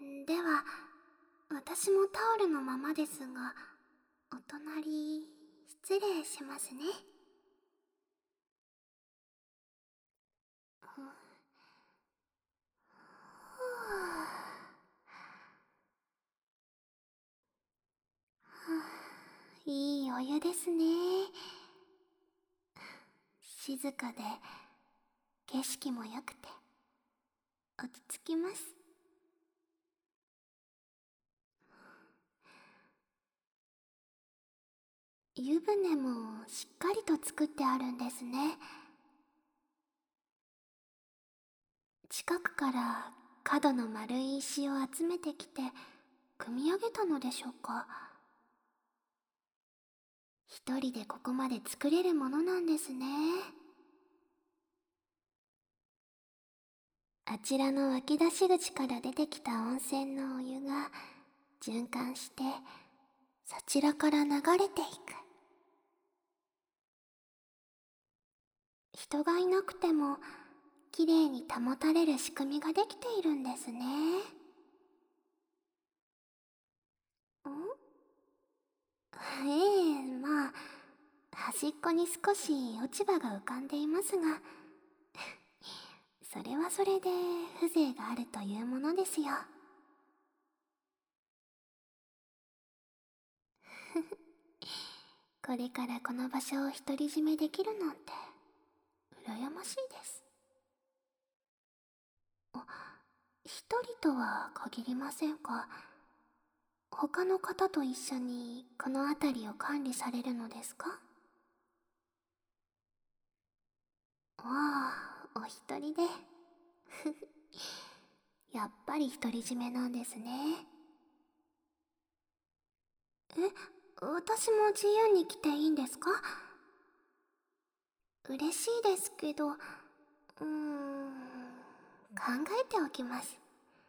では、私もタオルのままですが、お隣、失礼しますね。いいお湯ですね。静かで、景色も良くて、落ち着きます。湯船もしっかりと作ってあるんですね。近くから角の丸い石を集めてきて、組み上げたのでしょうか。一人でここまで作れるものなんですね。あちらの湧き出し口から出てきた温泉のお湯が循環してそちらから流れていく。人がいなくてもきれいに保たれる仕組みができているんですね。まあ端っこに少し落ち葉が浮かんでいますが、それはそれで風情があるというものですよ。これからこの場所を独り占めできるなんて羨ましいです。一人とは限りませんか？他の方と一緒にこの辺りを管理されるのですか？ああ、お一人で。やっぱり独り占めなんですね。私も自由に来ていいんですか？嬉しいですけど、考えておきます。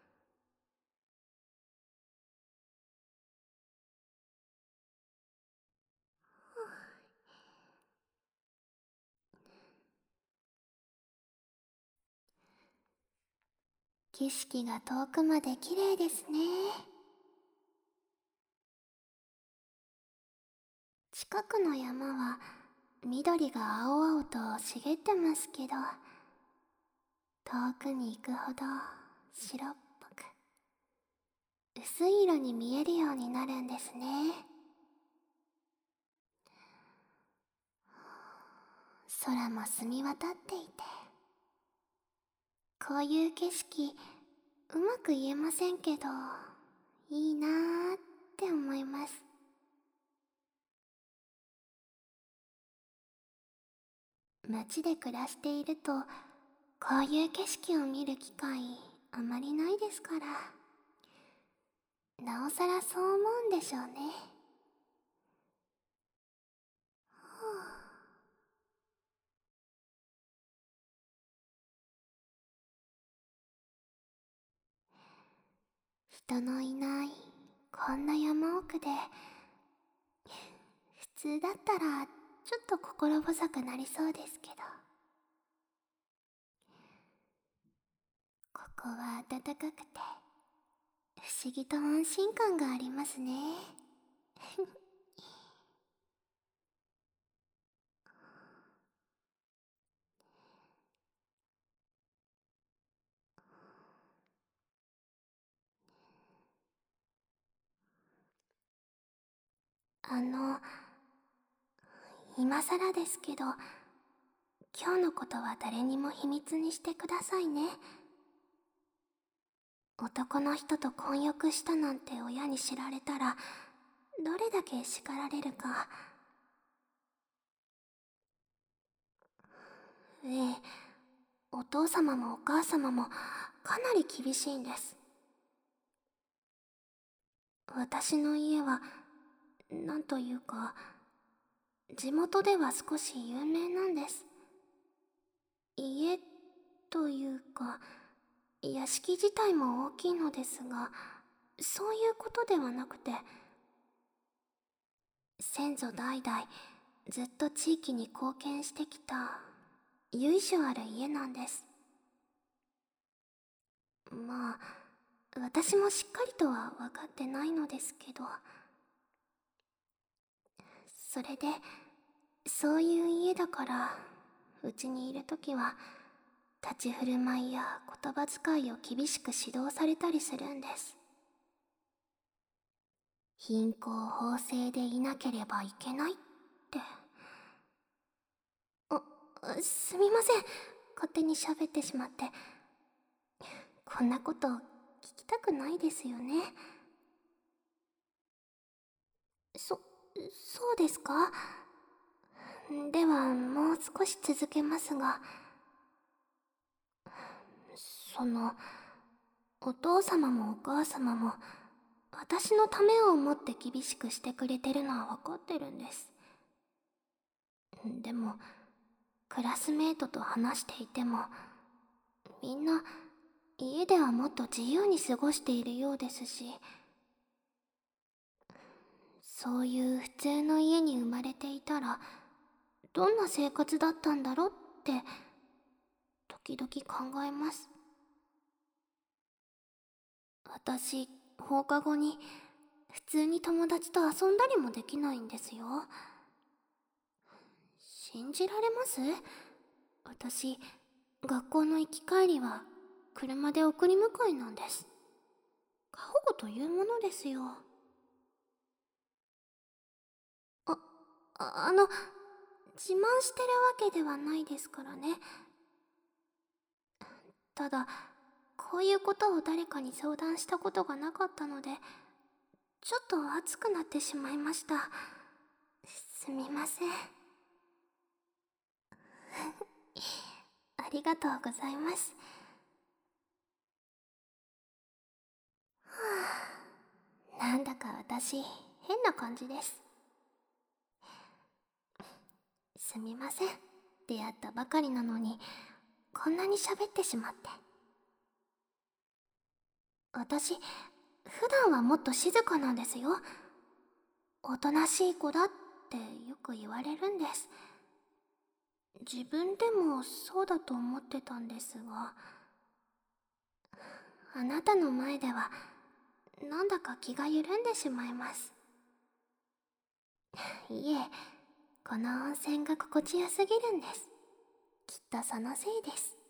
景色が遠くまで綺麗ですね。近くの山は緑が青々と茂ってますけど、遠くに行くほど白っぽく薄い色に見えるようになるんですね。空も澄み渡っていて、こういう景色うまく言えませんけどいいなーって思います。街で暮らしているとこういう景色を見る機会あまりないですから、なおさらそう思うんでしょうね。人のいないこんな山奥で、普通だったらちょっと心細くなりそうですけど、ここは暖かくて不思議と安心感がありますね。あの、今更ですけど、今日のことは誰にも秘密にしてくださいね。男の人と婚約したなんて親に知られたら、どれだけ叱られるか。ええ、お父様もお母様もかなり厳しいんです。私の家は、なんというか、地元では少し有名なんです。家というか、屋敷自体も大きいのですが、そういうことではなくて、先祖代々ずっと地域に貢献してきた由緒ある家なんです。まあ私もしっかりとは分かってないのですけど、それでそういう家だから、うちにいるときは立ち振る舞いや言葉遣いを厳しく指導されたりするんです。貧困法制でいなければいけないって。すみません、勝手に喋ってしまって。こんなこと聞きたくないですよね。そうですか。ではもう少し続けますが、お父様もお母様も私のためを思って厳しくしてくれてるのは分かってるんです。でもクラスメートと話していても、みんな家ではもっと自由に過ごしているようですし、そういう普通の家に生まれていたらどんな生活だったんだろうって時々考えます。私、放課後に普通に友達と遊んだりもできないんですよ。信じられます？私、学校の行き帰りは車で送り迎えなんです。過保護というものですよ。自慢してるわけではないですからね。ただ、こういうことを誰かに相談したことがなかったので、ちょっと熱くなってしまいました。すみません。ありがとうございます。なんだか私、変な感じです。すみません。出会ったばかりなのに、こんなに喋ってしまって。私、普段はもっと静かなんですよ。おとなしい子だってよく言われるんです。自分でもそうだと思ってたんですが、あなたの前ではなんだか気が緩んでしまいます。いえ、この温泉が心地よすぎるんです。きっとそのせいです。